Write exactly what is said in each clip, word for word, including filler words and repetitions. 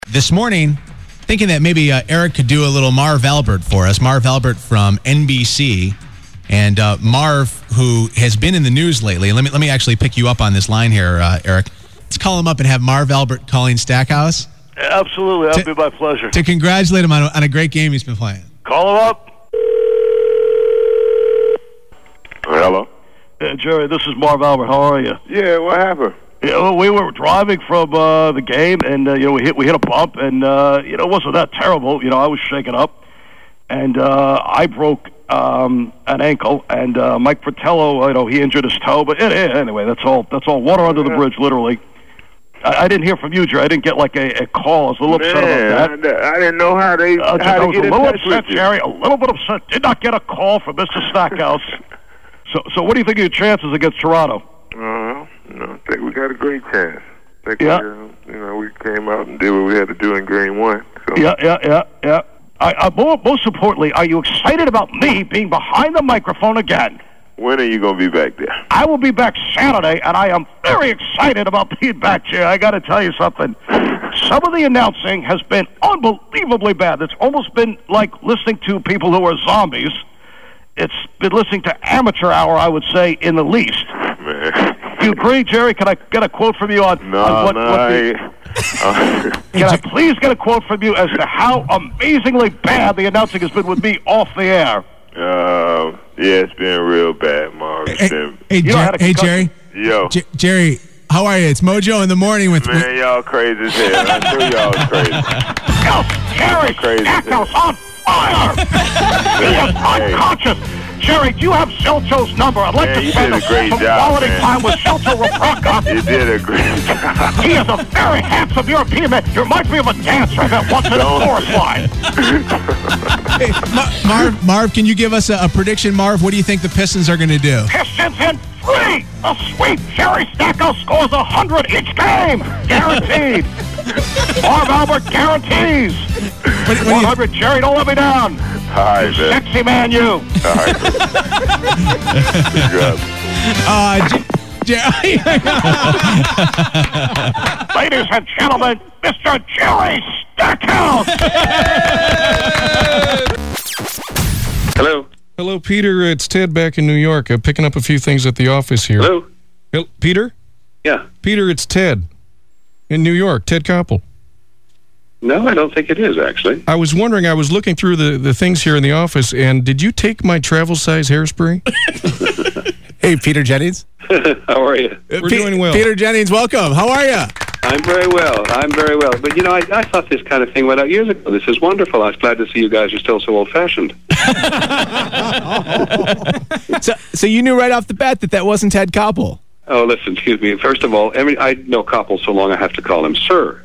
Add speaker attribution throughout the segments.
Speaker 1: This morning, thinking that maybe uh, Eric could do a little Marv Albert for us. Marv Albert from N B C. And uh, Marv, who has been in the news lately, let me let me actually pick you up on this line here, uh, Eric. Let's call him up and have Marv Albert calling Stackhouse.
Speaker 2: Absolutely, that would be my pleasure.
Speaker 1: To congratulate him on a, on a great game he's been playing.
Speaker 2: Call him up.
Speaker 3: Hello?
Speaker 2: Uh, Jerry, this is Marv Albert. How are you?
Speaker 3: Yeah, what happened?
Speaker 2: Yeah, well, we were driving from uh, the game, and uh, you know we hit we hit a bump, and uh, you know it wasn't that terrible. You know, I was shaken up, and uh, I broke um, an ankle, and uh, Mike Fratello, you know, he injured his toe. But anyway, that's all. That's all. Water under the bridge, literally. I, I didn't hear from you, Jerry. I didn't get like a, a call. I was a little
Speaker 3: Man,
Speaker 2: upset about that.
Speaker 3: I, I didn't know how they
Speaker 2: Uh,
Speaker 3: how
Speaker 2: I
Speaker 3: to
Speaker 2: was
Speaker 3: get
Speaker 2: a
Speaker 3: in
Speaker 2: little
Speaker 3: touch
Speaker 2: upset,
Speaker 3: with you.
Speaker 2: Jerry. A little bit upset. Did not get a call from Mister Stackhouse. so, so what do you think of your chances against Toronto?
Speaker 3: Uh, no, I think we got a great chance. I think
Speaker 2: Yeah.
Speaker 3: we, uh, you know, we came out and did what we had to do in game one. So.
Speaker 2: Yeah, yeah, yeah, yeah. I, I, more, most importantly, are you excited about me being behind the microphone again?
Speaker 3: When are you going to be back there?
Speaker 2: I will be back Saturday, and I am very excited about being back here. I got to tell you something. Some of the announcing has been unbelievably bad. It's almost been like listening to people who are zombies. It's been listening to amateur hour, I would say, in the least.
Speaker 3: Man.
Speaker 2: Do you agree, Jerry? Can I get a quote from you on,
Speaker 3: No,
Speaker 2: on what,
Speaker 3: no,
Speaker 2: what
Speaker 3: I
Speaker 2: the,
Speaker 3: ain't. Uh,
Speaker 2: Can I please get a quote from you as to how amazingly bad the announcing has been with me off the air?
Speaker 3: uh, yeah, it's been real bad, Marv. It's
Speaker 1: Hey,
Speaker 3: been,
Speaker 1: hey,
Speaker 2: You know how
Speaker 1: Jer-
Speaker 2: to
Speaker 1: hey
Speaker 2: concussion-
Speaker 1: Jerry.
Speaker 3: yo,
Speaker 1: J- Jerry, how are you? It's Mojo in the morning with...
Speaker 3: man, y'all crazy as hell. I knew y'all was crazy.
Speaker 2: Yo, Jerry
Speaker 3: Crazy.
Speaker 2: Stackhouse on fire! He is unconscious! Jerry, do you have Shelto's number? I'd like
Speaker 3: Man,
Speaker 2: to
Speaker 3: you
Speaker 2: spend
Speaker 3: did a great
Speaker 2: some
Speaker 3: job,
Speaker 2: quality
Speaker 3: man.
Speaker 2: time with Shelto Rapraka.
Speaker 3: You did a great job.
Speaker 2: He is a very handsome European man. You remind me of a dancer that once in a
Speaker 3: Don't.
Speaker 2: chorus line.
Speaker 1: Hey, Ma- Marv, Marv, can you give us a, a prediction, Marv? What do you think the Pistons are going to do?
Speaker 2: Pistons in three. A sweep. Jerry Stackhouse scores a hundred each game. Guaranteed. Marv Albert guarantees.
Speaker 1: What, what do
Speaker 2: one
Speaker 1: you,
Speaker 2: hundred. Jerry, don't let me down.
Speaker 3: All right, man.
Speaker 2: Sexy man, you.
Speaker 3: All right. Good.
Speaker 1: uh, J- Jerry...
Speaker 2: Ladies and gentlemen, Mister Jerry Stackhouse.
Speaker 4: Hello.
Speaker 5: Hello, Peter. It's Ted back in New York. I'm picking up a few things at the office here.
Speaker 4: Hello.
Speaker 5: Hel- Peter?
Speaker 4: Yeah.
Speaker 5: Peter, it's Ted in New York. Ted Koppel.
Speaker 4: No, I don't think it is, actually.
Speaker 5: I was wondering, I was looking through the, the things here in the office, and did you take my travel size hairspray?
Speaker 1: Hey, Peter Jennings.
Speaker 4: How are you?
Speaker 5: We're doing well.
Speaker 1: Peter Jennings, welcome. How are you?
Speaker 4: I'm very well. I'm very well. But, you know, I, I thought this kind of thing went out years ago. This is wonderful. I was glad to see you guys are still so old-fashioned.
Speaker 6: So, so you knew right off the bat that that wasn't Ted Koppel.
Speaker 4: Oh, listen, excuse me. First of all, every, I know Koppel so long I have to call him sir.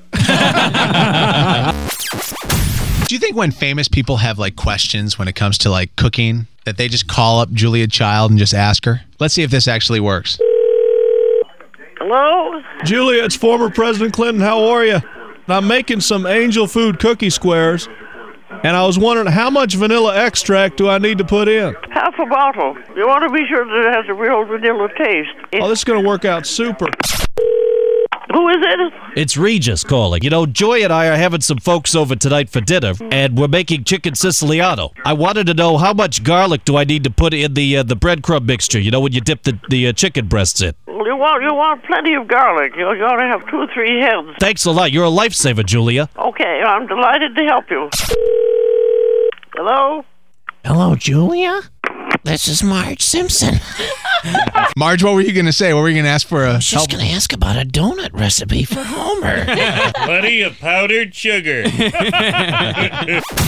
Speaker 1: Do you think when famous people have like questions when it comes to like cooking that they just call up Julia Child and just ask her? Let's see if this actually works.
Speaker 7: Hello?
Speaker 8: Julia, it's former President Clinton. How are you? I'm making some angel food cookie squares, and I was wondering how much vanilla extract do I need to put in?
Speaker 7: Half a bottle. You want to be sure that it has a real vanilla taste.
Speaker 8: Oh, this is going to work out super.
Speaker 7: Who is it?
Speaker 9: It's Regis calling. You know, Joy and I are having some folks over tonight for dinner, and we're making chicken Siciliano. I wanted to know how much garlic do I need to put in the uh, the breadcrumb mixture, you know, when you dip the, the uh, chicken breasts in.
Speaker 7: Well, you want you want plenty of garlic. You, you ought to have two or three heads.
Speaker 9: Thanks a lot. You're a lifesaver, Julia.
Speaker 7: Okay, I'm delighted to help you. Hello?
Speaker 10: Hello, Julia? This is Marge Simpson.
Speaker 1: Marge, what were you going to say? What were you going to ask for? A
Speaker 10: I was just going to ask about a donut recipe for Homer.
Speaker 11: Plenty of powdered sugar.